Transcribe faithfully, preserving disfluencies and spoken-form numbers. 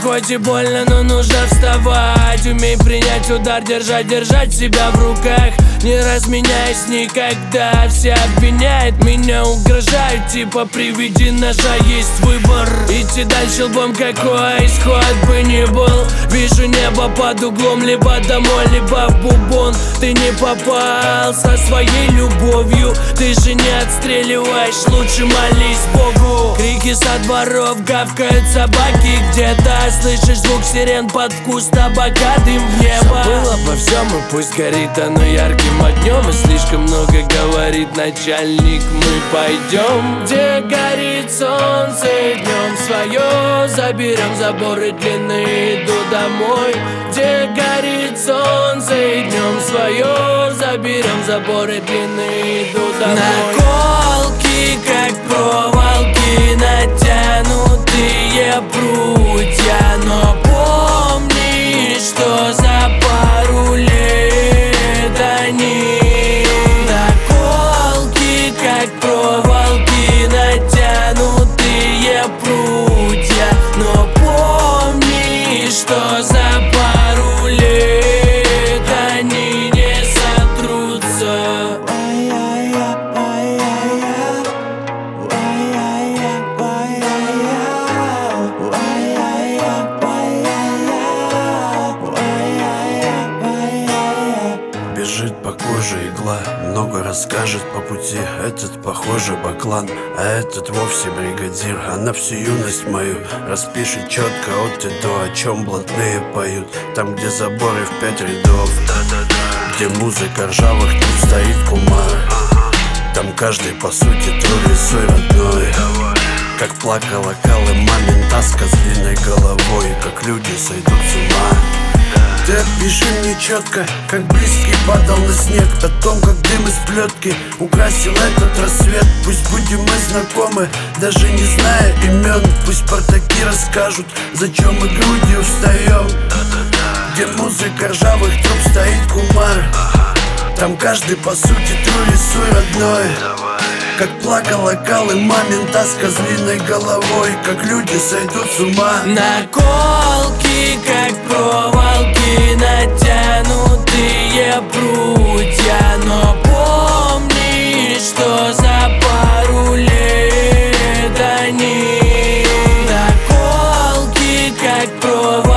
хоть и больно, но нужно вставать. Умей принять удар, держать, держать себя в руках. Не разменяйся никогда. Все обвиняют меня, угрожают, типа при виде ножа есть выбор. Идти дальше лбом, какой исход бы ни был. Вижу небо под углом, либо домой, либо в бубон. Ты не попал со своей любовью, ты же не отстреливаешь, лучше молись Богу. Крики со дворов, гавкают собаки где-то. Слышишь звук сирен под вкус табака, дым в небо. Забыл обо всем, и пусть горит оно ярким огнем. И слишком много говорит начальник, мы пойдем. Где горит солнце днем свое, заберем заборы длинные, иду домой. Где горит солнце днем свое, заберем заборы длинные, иду домой. Наколки, как проволоки, натянутые прутья. Но помни, что за пару лет они. Наколки, как проволоки, натянутые прутья. Но помни, что за пару лет они не сотрутся. Бежит по коже игла, много расскажет по пути. Этот, похоже, баклан, а этот вовсе бригадир. Она всю юность мою распишет четко от и до, о чем блатные поют. Там, где заборы в пять рядов, где музыка ржавых тут стоит кумар. Там каждый, по сути, твой рисуй родной. Как плакала Калы мамин таска с длинной головой, как люди сойдут с ума. Ты опиши мне четко, как близкий падал на снег, о том, как дым из плетки украсил этот рассвет. Пусть будем мы знакомы, даже не зная имен. Пусть партаки расскажут, зачем мы грудью встаем. Где музыка ржавых труб стоит кумар. Там каждый, по сути, твой рисуй родной. Как плакала Калы мамин таска с длинной головой, как люди сойдут с ума. Наколки, как проволоки, натянутые прутья. Но помни, что за пару лет они. Наколки, как проволоки,